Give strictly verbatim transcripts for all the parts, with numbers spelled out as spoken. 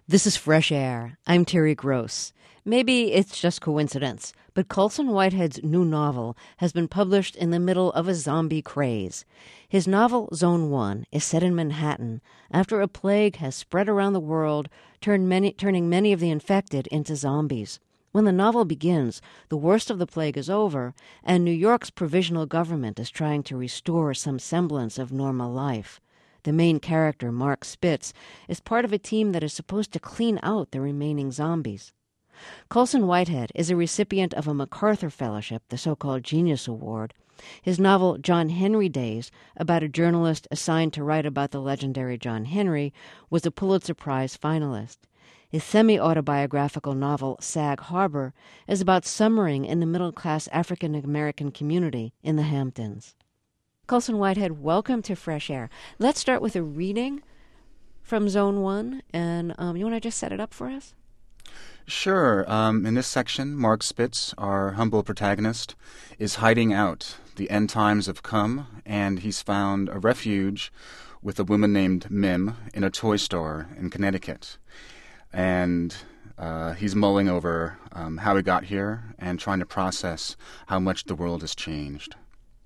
This is Fresh Air. I'm Terry Gross. Maybe it's just coincidence, but Colson Whitehead's new novel has been published in the middle of a zombie craze. His novel, Zone One, is set in Manhattan after a plague has spread around the world, turned many, turning many of the infected into zombies. When the novel begins, the worst of the plague is over, and New York's provisional government is trying to restore some semblance of normal life. The main character, Mark Spitz, is part of a team that is supposed to clean out the remaining zombies. Colson Whitehead is a recipient of a MacArthur Fellowship, the so-called Genius Award. His novel, John Henry Days, about a journalist assigned to write about the legendary John Henry, was a Pulitzer Prize finalist. His semi-autobiographical novel, Sag Harbor, is about summering in the middle-class African-American community in the Hamptons. Colson Whitehead, welcome to Fresh Air. Let's start with a reading from Zone One, and um, you want to just set it up for us? Sure. Um, in this section, Mark Spitz, our humble protagonist, is hiding out. The end times have come, and he's found a refuge with a woman named Mim in a toy store in Connecticut. And uh, he's mulling over um, how he got here and trying to process how much the world has changed.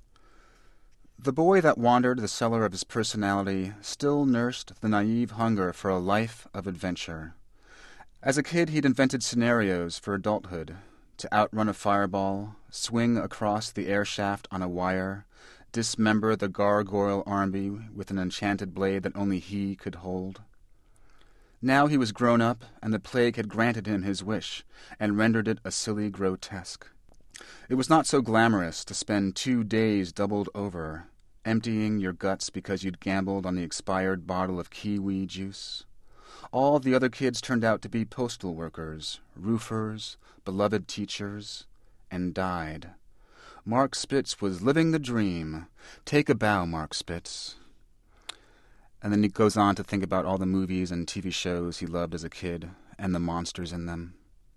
The boy that wandered the cellar of his personality still nursed the naive hunger for a life of adventure. As a kid, he'd invented scenarios for adulthood, to outrun a fireball, swing across the air shaft on a wire, dismember the gargoyle army with an enchanted blade that only he could hold. Now he was grown up, and the plague had granted him his wish, and rendered it a silly grotesque. It was not so glamorous to spend two days doubled over, emptying your guts because you'd gambled on the expired bottle of kiwi juice. All the other kids turned out to be postal workers, roofers, beloved teachers, and died. Mark Spitz was living the dream. Take a bow, Mark Spitz. And then he goes on to think about all the movies and T V shows he loved as a kid, and the monsters in them.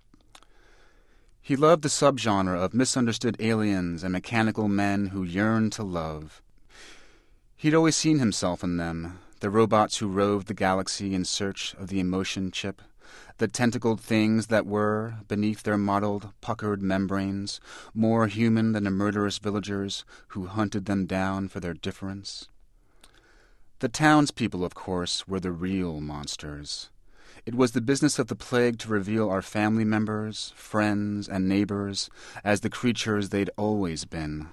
He loved the subgenre of misunderstood aliens and mechanical men who yearned to love. He'd always seen himself in them, the robots who roved the galaxy in search of the emotion chip, the tentacled things that were, beneath their mottled, puckered membranes, more human than the murderous villagers who hunted them down for their difference. The townspeople, of course, were the real monsters. It was the business of the plague to reveal our family members, friends, and neighbors as the creatures they'd always been.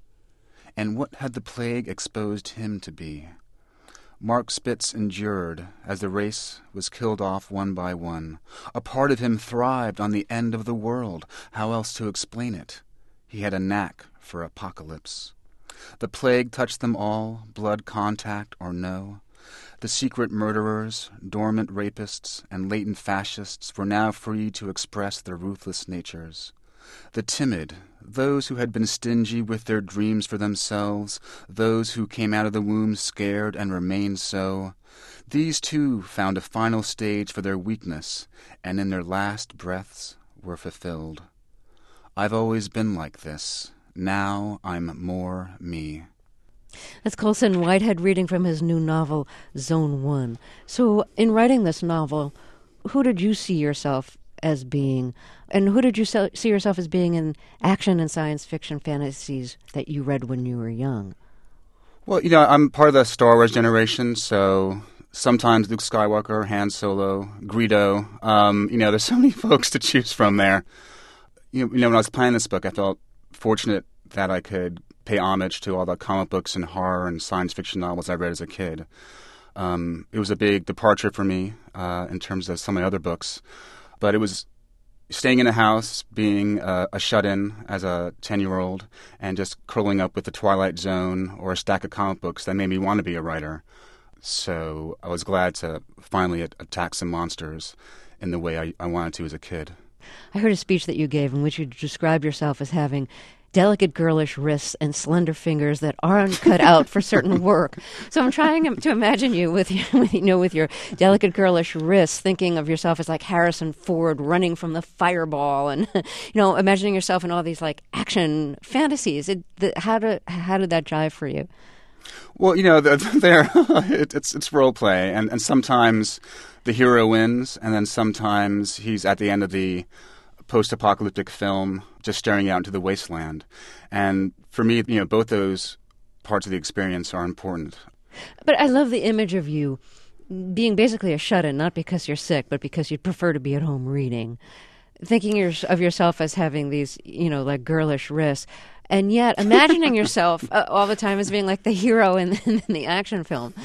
And what had the plague exposed him to be? Mark Spitz endured as the race was killed off one by one. A part of him thrived on the end of the world. How else to explain it? He had a knack for apocalypse. The plague touched them all, blood contact or no. The secret murderers, dormant rapists, and latent fascists were now free to express their ruthless natures. The timid, those who had been stingy with their dreams for themselves, those who came out of the womb scared and remained so, these too found a final stage for their weakness, and in their last breaths were fulfilled. I've always been like this. Now I'm more me. That's Colson Whitehead reading from his new novel, Zone One. So in writing this novel, who did you see yourself as being, and who did you see yourself as being in action and science fiction fantasies that you read when you were young? Well, you know, I'm part of the Star Wars generation, so sometimes Luke Skywalker, Han Solo, Greedo. Um, you know, there's so many folks to choose from there. You know, you know, when I was planning this book, I felt fortunate that I could pay homage to all the comic books and horror and science fiction novels I read as a kid. Um, it was a big departure for me uh, in terms of some of my other books. But it was staying in a house, being uh, a shut-in as a ten-year-old, and just curling up with the Twilight Zone or a stack of comic books that made me want to be a writer. So I was glad to finally attack some monsters in the way I, I wanted to as a kid. I heard a speech that you gave in which you described yourself as having delicate girlish wrists and slender fingers that aren't cut out for certain work. So I'm trying to imagine you with, with you know with your delicate girlish wrists, thinking of yourself as like Harrison Ford running from the fireball, and you know imagining yourself in all these like action fantasies. It, the, how did how did that jive for you? Well, you know, there it, it's it's role play, and, and sometimes the hero wins, and then sometimes he's at the end of the post-apocalyptic film just staring out into the wasteland. And for me, you know, both those parts of the experience are important. But I love the image of you being basically a shut-in, not because you're sick, but because you'd prefer to be at home reading, thinking of yourself as having these, you know, like girlish wrists, and yet imagining yourself uh, all the time as being like the hero in, in the action film.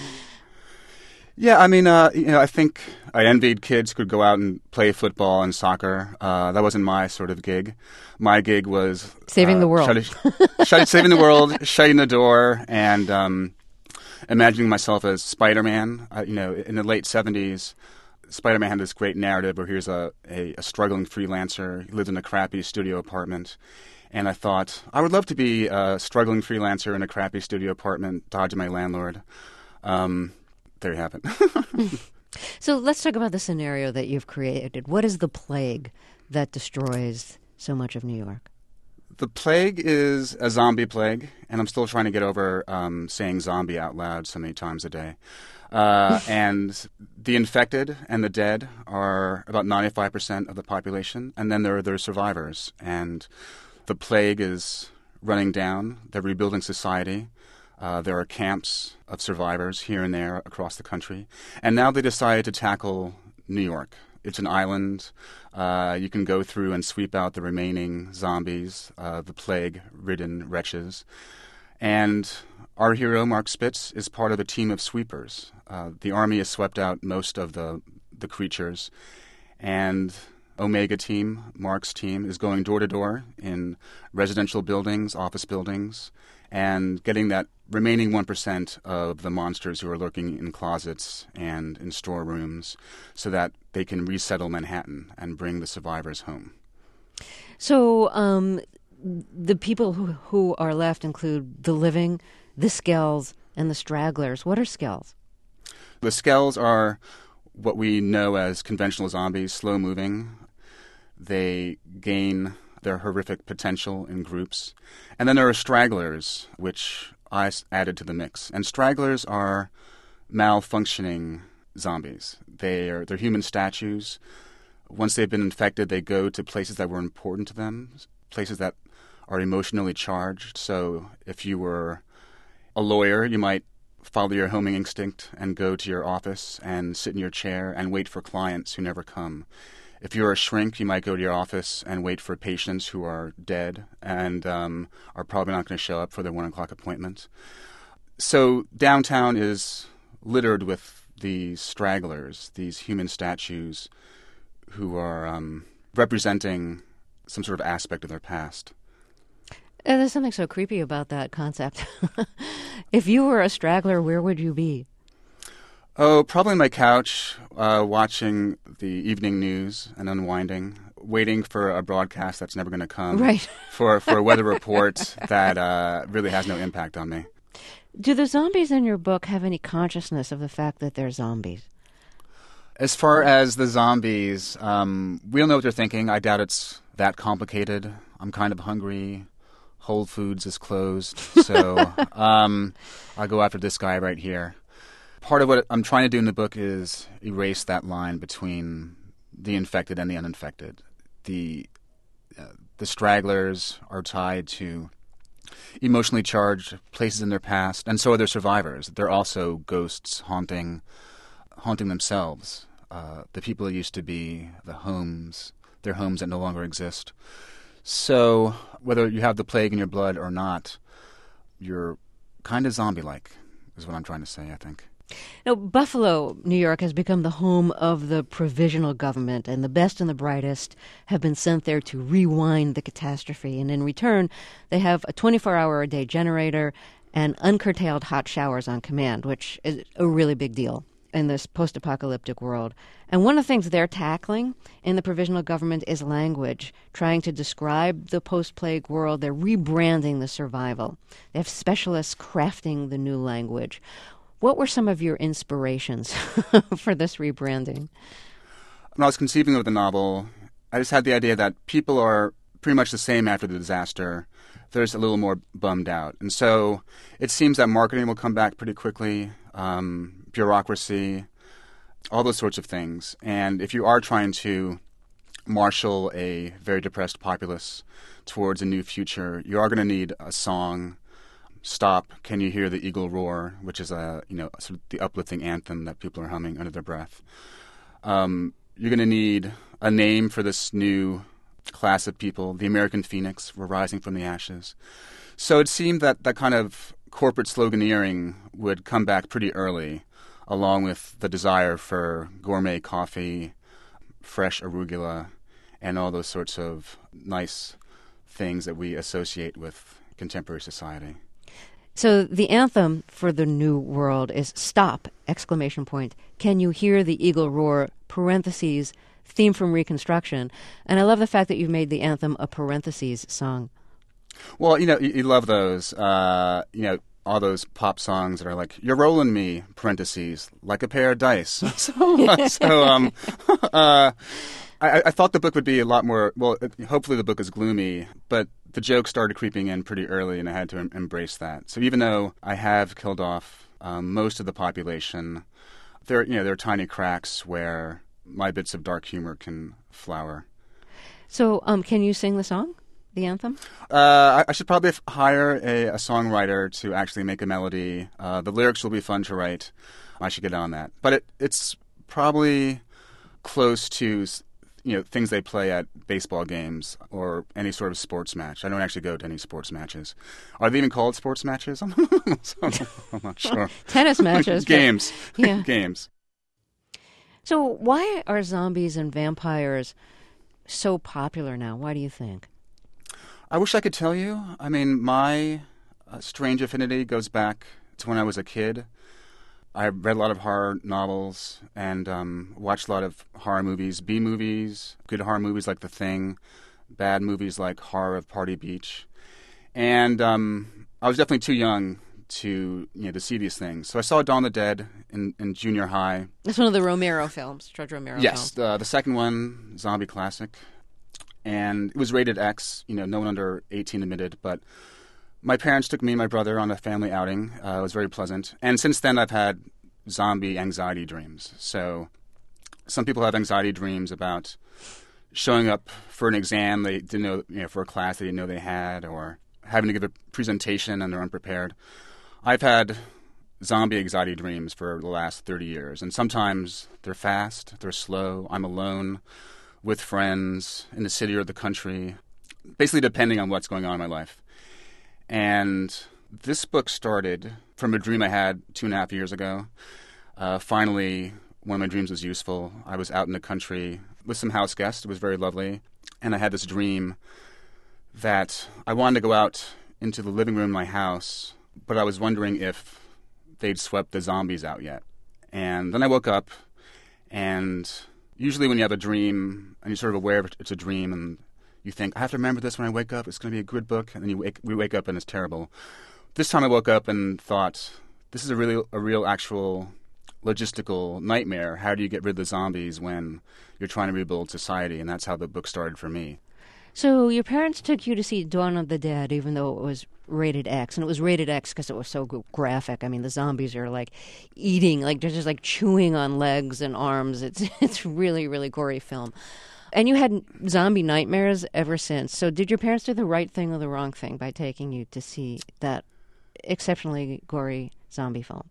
Yeah, I mean, uh, you know, I think I envied kids who could go out and play football and soccer. Uh, that wasn't my sort of gig. My gig was saving uh, the world, shut, shut, saving the world, shutting the door, and um, imagining myself as Spider-Man. Uh, you know, in the late seventies, Spider-Man had this great narrative where here's a, a, a struggling freelancer. He lived in a crappy studio apartment. And I thought, I would love to be a struggling freelancer in a crappy studio apartment, dodging my landlord. Um, there you have it. So let's talk about the scenario that you've created. What is the plague that destroys so much of New York? The plague is a zombie plague, and I'm still trying to get over um, saying zombie out loud so many times a day. Uh, and the infected and the dead are about ninety-five percent of the population, and then there are their survivors. And the plague is running down. They're rebuilding society. Uh, there are camps of survivors here and there across the country. And now they decided to tackle New York. It's an island. Uh, you can go through and sweep out the remaining zombies, uh, the plague-ridden wretches. And our hero, Mark Spitz, is part of a team of sweepers. Uh, the army has swept out most of the, the creatures. And Omega team, Mark's team, is going door to door in residential buildings, office buildings, and getting that remaining one percent of the monsters who are lurking in closets and in storerooms so that they can resettle Manhattan and bring the survivors home. So um, the people who, who are left include the living, the skells, and the stragglers. What are skells? The skells are what we know as conventional zombies, slow-moving. They gain their horrific potential in groups. And then there are stragglers, which I added to the mix. And stragglers are malfunctioning zombies. They are, they're human statues. Once they've been infected, they go to places that were important to them, places that are emotionally charged. So if you were a lawyer, you might follow your homing instinct and go to your office and sit in your chair and wait for clients who never come. If you're a shrink, you might go to your office and wait for patients who are dead and um, are probably not going to show up for their one o'clock appointment. So downtown is littered with these stragglers, these human statues who are um, representing some sort of aspect of their past. And there's something so creepy about that concept. If you were a straggler, where would you be? Oh, probably on my couch, uh, watching the evening news and unwinding, waiting for a broadcast that's never going to come. Right. for, for a weather report that uh, really has no impact on me. Do the zombies in your book have any consciousness of the fact that they're zombies? As far as the zombies, um, we don't know what they're thinking. I doubt it's that complicated. I'm kind of hungry. Whole Foods is closed, so um, I'll go after this guy right here. Part of what I'm trying to do in the book is erase that line between the infected and the uninfected. The uh, the stragglers are tied to emotionally charged places in their past, and so are their survivors. They're also ghosts haunting haunting themselves. Uh, the people that used to be the homes, their homes that no longer exist. So whether you have the plague in your blood or not, you're kind of zombie-like, is what I'm trying to say, I think. Now, Buffalo, New York, has become the home of the provisional government, and the best and the brightest have been sent there to rewind the catastrophe. And in return, they have a twenty-four hour a day generator and uncurtailed hot showers on command, which is a really big deal in this post-apocalyptic world. And one of the things they're tackling in the provisional government is language, trying to describe the post-plague world. They're rebranding the survival. They have specialists crafting the new language. What were some of your inspirations for this rebranding? When I was conceiving of the novel, I just had the idea that people are pretty much the same after the disaster. there's a little more bummed out. And so it seems that marketing will come back pretty quickly, um, bureaucracy, all those sorts of things. And if you are trying to marshal a very depressed populace towards a new future, you are going to need a song. Stop, Can You Hear the Eagle Roar, which is a, you know, sort of the uplifting anthem that people are humming under their breath. Um, you're going to need a name for this new class of people. The American Phoenix were rising from the ashes. So it seemed that that kind of corporate sloganeering would come back pretty early, along with the desire for gourmet coffee, fresh arugula, and all those sorts of nice things that we associate with contemporary society. So the anthem for the new world is stop, exclamation point. Can you hear the eagle roar, parentheses, theme from Reconstruction. And I love the fact that you've made the anthem a parentheses song. Well, you know, you, you love those, uh, you know, all those pop songs that are like, you're rolling me, parentheses, like a pair of dice. so, so um, uh, I, I thought the book would be a lot more, well, hopefully the book is gloomy, but the joke started creeping in pretty early, and I had to em- embrace that. So even though I have killed off um, most of the population, there, you know, there are tiny cracks where my bits of dark humor can flower. So um, can you sing the song, the anthem? Uh, I, I should probably f- hire a, a songwriter to actually make a melody. Uh, the lyrics will be fun to write. I should get on that. But it, it's probably close to, you know, things they play at baseball games or any sort of sports match. I don't actually go to any sports matches. Are they even called sports matches? I'm not sure. Tennis matches. Games. But, yeah. Games. So why are zombies and vampires so popular now? Why do you think? I wish I could tell you. I mean, my uh, strange affinity goes back to when I was a kid. I read a lot of horror novels and um, watched a lot of horror movies, B movies, good horror movies like The Thing, bad movies like Horror of Party Beach. And um, I was definitely too young to, you know, to see these things. So I saw Dawn of the Dead in, in junior high. It's one of the Romero films, George Romero yes, films. Yes, uh, the second one, zombie classic. And it was rated X, you know, no one under eighteen admitted, but my parents took me and my brother on a family outing. Uh, it was very pleasant. And since then, I've had zombie anxiety dreams. So some people have anxiety dreams about showing up for an exam they didn't know, you know, for a class they didn't know they had, or having to give a presentation and they're unprepared. I've had zombie anxiety dreams for the last thirty years. And sometimes they're fast, they're slow, I'm alone, with friends, in the city or the country, basically depending on what's going on in my life. And this book started from a dream I had two and a half years ago. Uh, finally, one of my dreams was useful. I was out in the country with some house guests. It was very lovely. And I had this dream that I wanted to go out into the living room of my house, but I was wondering if they'd swept the zombies out yet. And then I woke up, and usually when you have a dream and you're sort of aware of it's a dream and you think, I have to remember this when I wake up, it's going to be a good book, and then you wake, we wake up and it's terrible. This time I woke up and thought, this is a really a real actual logistical nightmare. How do you get rid of the zombies when you're trying to rebuild society? And that's how the book started for me. So your parents took you to see Dawn of the Dead, even though it was rated X. And it was rated X because it was so graphic. I mean, the zombies are like eating, like they're just like chewing on legs and arms. It's it's really, really gory film. And you had zombie nightmares ever since. So did your parents do the right thing or the wrong thing by taking you to see that exceptionally gory zombie film?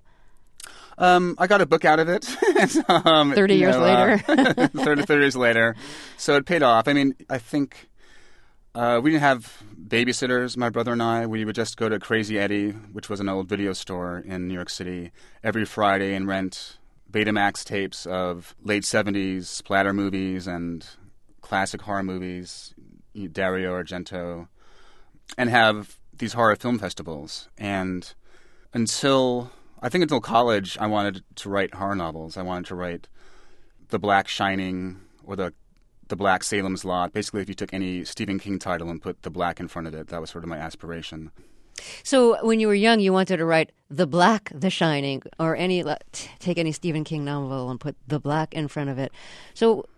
Um, I got a book out of it. um, thirty years know, later. uh, thirty, thirty years later. So it paid off. I mean, I think uh, we didn't have babysitters, my brother and I. We would just go to Crazy Eddie, which was an old video store in New York City, every Friday and rent Betamax tapes of late seventies splatter movies and classic horror movies, Dario Argento, and have these horror film festivals. And until, I think until college, I wanted to write horror novels. I wanted to write The Black Shining or The The Black Salem's Lot. Basically, if you took any Stephen King title and put The Black in front of it, that was sort of my aspiration. So when you were young, you wanted to write The Black, The Shining, or any take any Stephen King novel and put The Black in front of it. So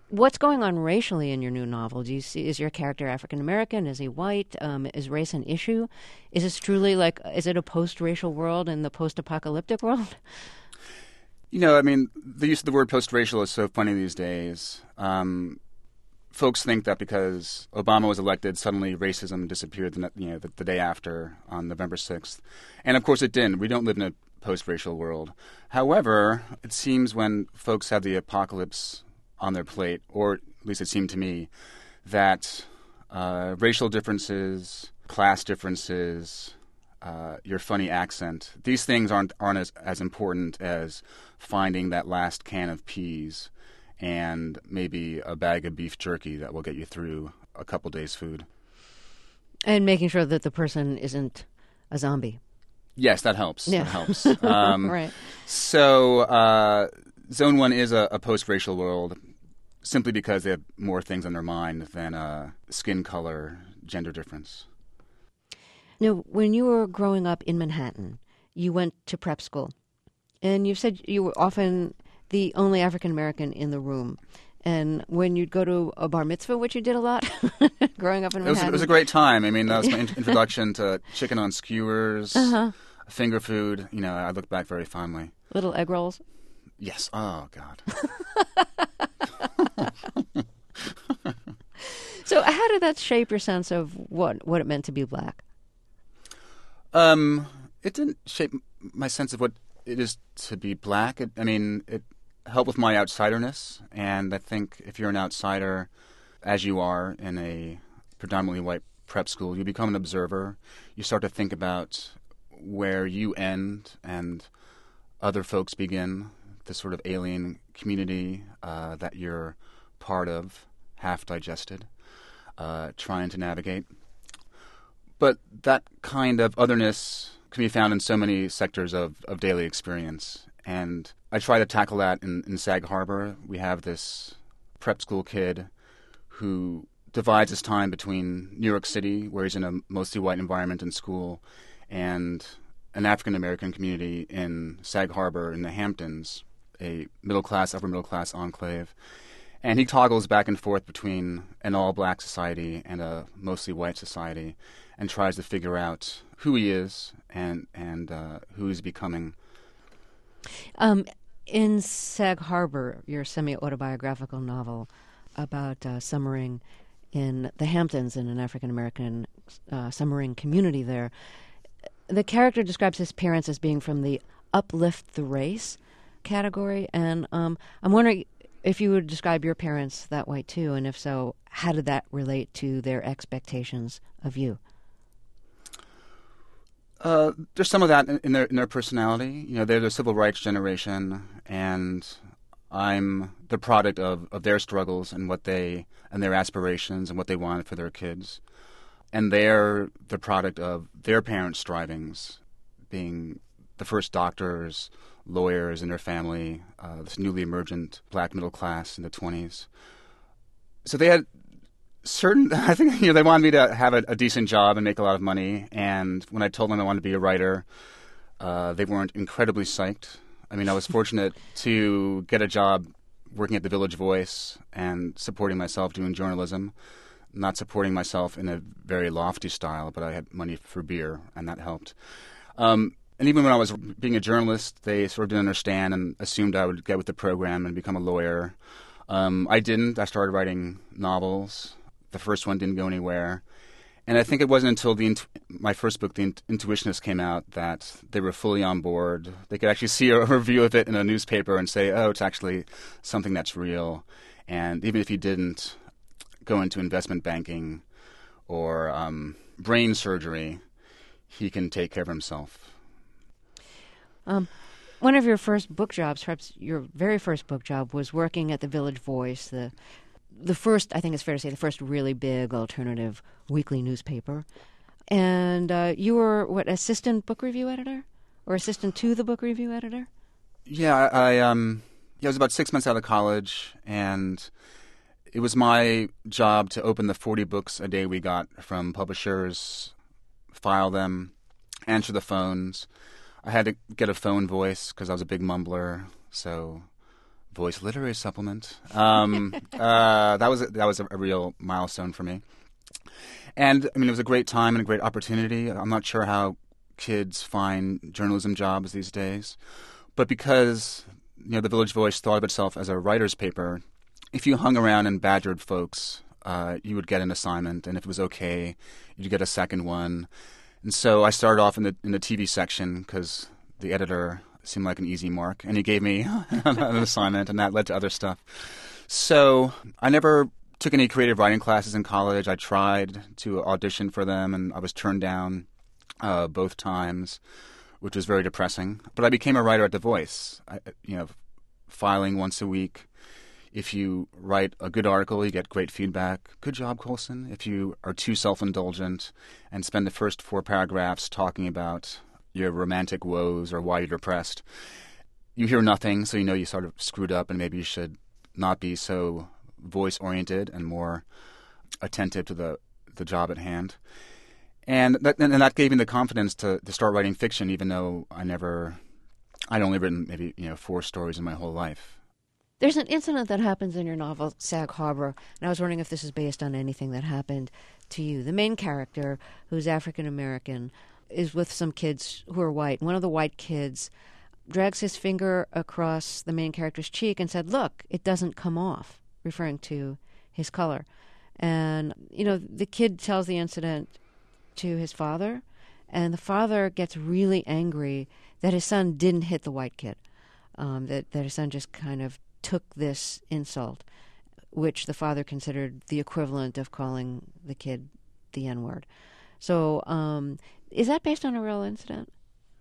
What's going on racially in your new novel? Do you see, is your character African American? Is he white? Um, is race an issue? Is this truly like, is it a post-racial world in the post-apocalyptic world? You know, I mean, the use of the word post-racial is so funny these days. Um, folks think that because Obama was elected, suddenly racism disappeared the, you know, the, the day after on November sixth. And of course it didn't. We don't live in a post-racial world. However, it seems when folks have the apocalypse on their plate, or at least it seemed to me, that uh, racial differences, class differences, uh, your funny accent, these things aren't aren't as, as important as finding that last can of peas and maybe a bag of beef jerky that will get you through a couple days' food. And making sure that the person isn't a zombie. Yes, that helps. Yeah. That helps. Um, right. So uh, Zone one is a, a post-racial world simply because they have more things on their mind than uh, skin color, gender difference. Now, when you were growing up in Manhattan, you went to prep school. And you said you were often the only African-American in the room. And when you'd go to a bar mitzvah, which you did a lot growing up in It was, Manhattan. it was a great time. I mean, that was my in- introduction to chicken on skewers, Uh-huh. finger food. You know, I look back very fondly. Little egg rolls. Yes. Oh, God. So how did that shape your sense of what, what it meant to be black? Um, it didn't shape my sense of what it is to be black. It, I mean, it helped with my outsiderness, and I think if you're an outsider, as you are in a predominantly white prep school, you become an observer. You start to think about where you end and other folks begin, this sort of alien community uh, that you're part of, half digested, uh, trying to navigate. But that kind of otherness can be found in so many sectors of, of daily experience. And I try to tackle that in, in Sag Harbor. We have this prep school kid who divides his time between New York City, where he's in a mostly white environment in school, and an African-American community in Sag Harbor in the Hamptons, a middle-class, upper-middle-class enclave. And he toggles back and forth between an all-black society and a mostly white society and tries to figure out who he is and, and uh, who he's becoming. Um, in Sag Harbor, your semi-autobiographical novel about uh, summering in the Hamptons in an African-American uh, summering community there, the character describes his parents as being from the uplift the race category. And um, I'm wondering if you would describe your parents that way too, and if so, how did that relate to their expectations of you? Uh, there's some of that in, in their in their personality. You know, they're the civil rights generation, and I'm the product of, of their struggles and what they and their aspirations and what they wanted for their kids. And they're the product of their parents' strivings, being the first doctors, lawyers in their family, uh, this newly emergent black middle class in the twenties. So they had certain, I think, you know, they wanted me to have a, a decent job and make a lot of money. And when I told them I wanted to be a writer, uh, they weren't incredibly psyched. I mean, I was fortunate to get a job working at the Village Voice and supporting myself doing journalism, not supporting myself in a very lofty style, but I had money for beer, and that helped. Um, and even when I was being a journalist, they sort of didn't understand and assumed I would get with the program and become a lawyer. Um, I didn't. I started writing novels. The first one didn't go anywhere. And I think it wasn't until the int- my first book, The Int- Intuitionist, came out that they were fully on board. They could actually see a review of it in a newspaper and say, oh, it's actually something that's real. And even if you didn't go into investment banking or um, brain surgery, he can take care of himself. Um, one of your first book jobs, perhaps your very first book job, was working at the Village Voice, the the first, I think it's fair to say, the first really big alternative weekly newspaper. And uh, you were, what, assistant book review editor? Or assistant to the book review editor? Yeah, I, I um, yeah, I was about six months out of college, and it was my job to open the forty books a day we got from publishers, file them, answer the phones. I had to get a phone voice because I was a big mumbler, so Voice Literary Supplement. Um, uh, that was a, that was a, a real milestone for me. And, I mean, it was a great time and a great opportunity. I'm not sure how kids find journalism jobs these days. But because, you know, the Village Voice thought of itself as a writer's paper, if you hung around and badgered folks, uh, you would get an assignment. And if it was okay, you'd get a second one. And so I started off in the in the T V section because the editor seemed like an easy mark. And he gave me an assignment, and that led to other stuff. So I never took any creative writing classes in college. I tried to audition for them, and I was turned down uh, both times, which was very depressing. But I became a writer at The Voice, I, you know, filing once a week. If you write a good article, you get great feedback. Good job, Colson. If you are too self-indulgent and spend the first four paragraphs talking about your romantic woes or why you're depressed, you hear nothing, so you know you sort of screwed up, and maybe you should not be so voice-oriented and more attentive to the, the job at hand. And that, and that gave me the confidence to, to start writing fiction, even though I never, I'd only written maybe, you know, four stories in my whole life. There's an incident that happens in your novel, Sag Harbor, and I was wondering if this is based on anything that happened to you. The main character, who's African-American, is with some kids who are white. One of the white kids drags his finger across the main character's cheek and said, "Look, it doesn't come off," referring to his color. And, you know, the kid tells the incident to his father, and the father gets really angry that his son didn't hit the white kid, um, that, that his son just kind of took this insult, which the father considered the equivalent of calling the kid the N-word. So um, is that based on a real incident?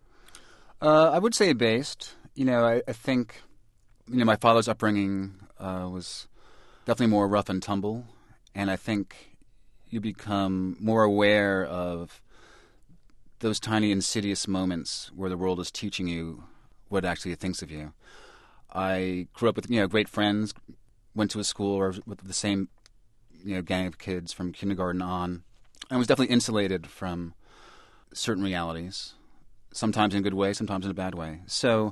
Uh, I would say based. You know, I, I think, you know, my father's upbringing uh, was definitely more rough and tumble, and I think you become more aware of those tiny insidious moments where the world is teaching you what it actually thinks of you. I grew up with, you know, great friends, went to a school or with the same, you know, gang of kids from kindergarten on, and was definitely insulated from certain realities, sometimes in a good way, sometimes in a bad way. So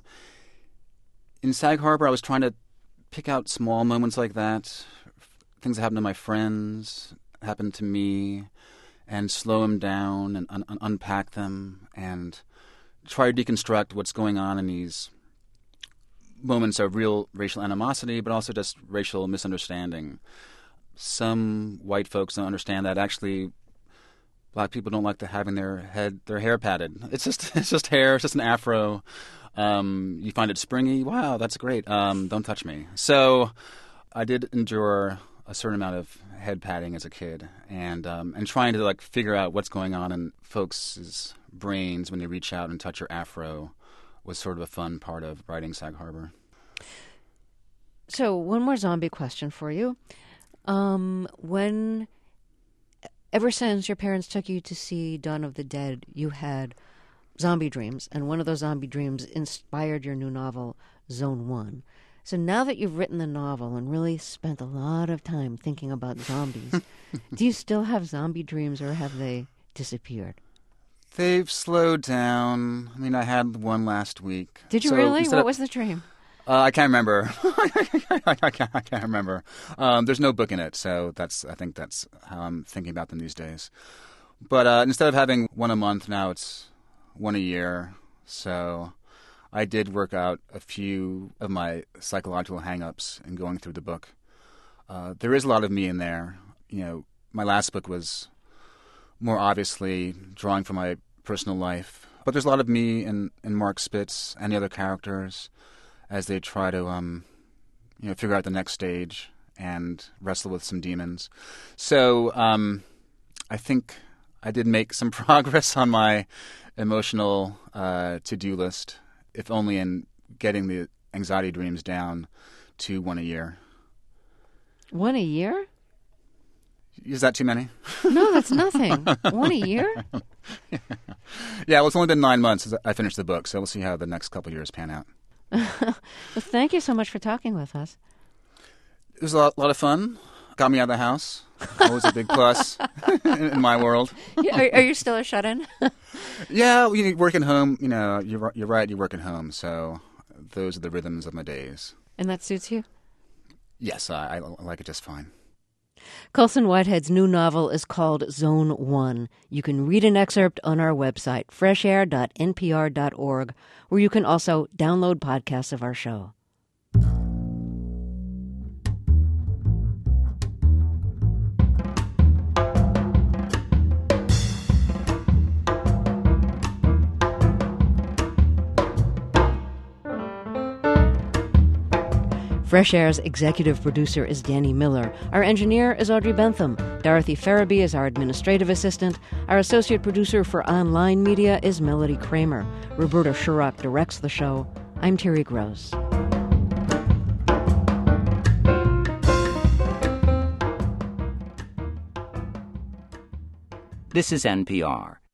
in Sag Harbor, I was trying to pick out small moments like that, things that happened to my friends, happened to me, and slow them down and un- un- unpack them and try to deconstruct what's going on in these moments of real racial animosity, but also just racial misunderstanding. Some white folks don't understand that actually black people don't like to having their head their hair patted. It's just it's just hair. It's just an afro. Um, you find it springy. Wow, that's great. Um, don't touch me. So I did endure a certain amount of head patting as a kid, and um, and trying to like figure out what's going on in folks' brains when they reach out and touch your afro was sort of a fun part of writing Sag Harbor. So one more zombie question for you. Um, when, ever since your parents took you to see Dawn of the Dead, you had zombie dreams, and one of those zombie dreams inspired your new novel, Zone One. So now that you've written the novel and really spent a lot of time thinking about zombies, do you still have zombie dreams, or have they disappeared? They've slowed down. I mean, I had one last week. Did you so really? What of, was the dream? Uh, I can't remember. I, can't, I can't remember. Um, there's no book in it, so that's. I think that's how I'm thinking about them these days. But uh, instead of having one a month, now it's one a year. So I did work out a few of my psychological hang-ups in going through the book. Uh, there is a lot of me in there. You know, my last book was more obviously drawing from my personal life. But there's a lot of me and, and Mark Spitz and the other characters as they try to, um, you know, figure out the next stage and wrestle with some demons. So um, I think I did make some progress on my emotional uh, to-do list, if only in getting the anxiety dreams down to one a year. One a year? Is that too many? No, that's nothing. One a year? Yeah, well, it's only been nine months since I finished the book, so we'll see how the next couple of years pan out. Well, thank you so much for talking with us. It was a lot, lot of fun. Got me out of the house. Always a big plus in, in my world. are, are you still a shut-in? Yeah, you work at home. You know, you're you're right. You work at home, so those are the rhythms of my days. And that suits you? Yes, I, I like it just fine. Colson Whitehead's new novel is called Zone One. You can read an excerpt on our website, fresh air dot n p r dot org, where you can also download podcasts of our show. Fresh Air's executive producer is Danny Miller. Our engineer is Audrey Bentham. Dorothy Farabee is our administrative assistant. Our associate producer for online media is Melody Kramer. Roberta Shurrock directs the show. I'm Terry Gross. This is N P R.